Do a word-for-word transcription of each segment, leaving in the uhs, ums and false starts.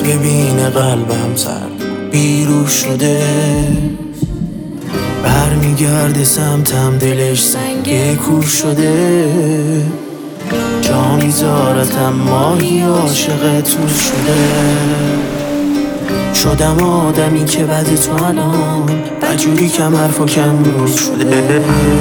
ببین قلبم سرد بیروح شده، برمیگرده سمتم دلش سنگ کور شده. جا میذارتم ماهی عاشق تور شده. شدم آدمی که بعد تو الان بجوری کم حرف و کم رو شده.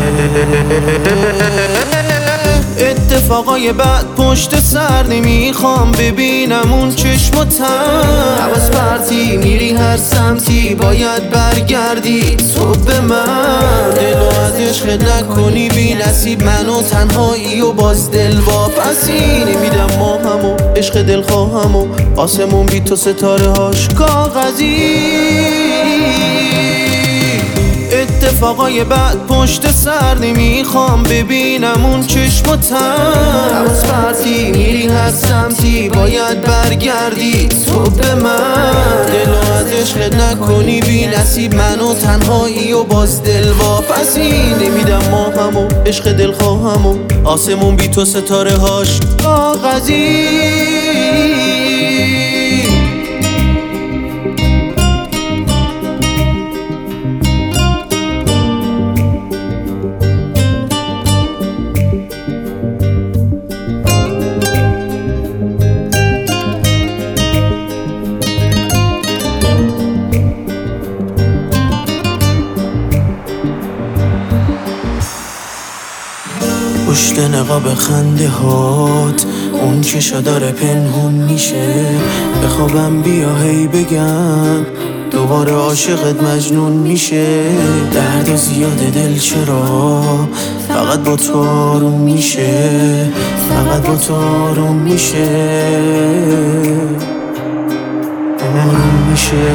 اتفاقای بعد پشت سر نمیخوام ببینم اون چشم و تن. حواس پرتی میری هر سمتی باید برگردی تو به من. دلو از عشق نکنی بی نصیب منو تنهایی و باز دل واپسی نمیدم ما همو عشق دل خواهم و آسمون بی تو ستاره هاش کاغذی. اتفاقای بعد پشت سر نمیخوام ببینم اون چشم و تن. حواس پرتی میری هر سمتی باید برگردی تو به من. دلو از عشق نکنی بی نصیب منو تنهایی و باز دل واپسی نمیدم ما همو عشق دل خواهم و آسمون بی تو ستاره هاش کاغذی. پشت نقاب خنده هات اون چشا داره پنهون میشه. بخوابم بیا هی بگم دوباره عاشقت مجنون میشه. درد زیاد دل چرا فقط با تو آروم میشه، فقط با تو آروم میشه، آروم میشه.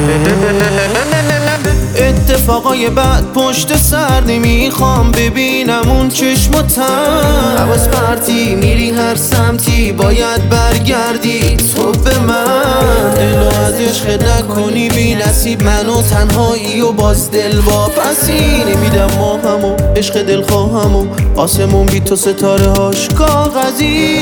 اتفاقای بعد پشت سر نمیخوام ببینم اون چشم و تن. حواس پرتی میری هر سمتی باید برگردی تو به من. دلو از عشق نکنی بی نصیب منو تنهایی و باز دل واپسی نمیدم ما همو عشق دل خواهم و آسمون بی تو ستاره هاش کاغذی.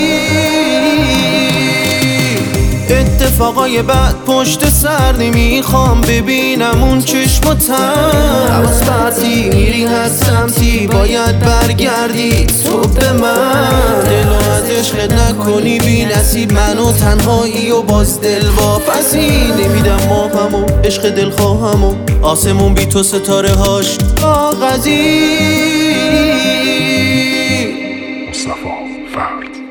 اتفاقای بعد پشت سر نمیخوام ببینم اون چشم و تن. حواس پرتی میری هر سمتی باید برگردی تو به من. دلو از عشق نکنی بی نصیب منو تنهایی و باز دل واپسی نمیدم ما همو عشق دل خواهم و آسمون بی تو ستاره هاش کاغذی. مصطفی فرد.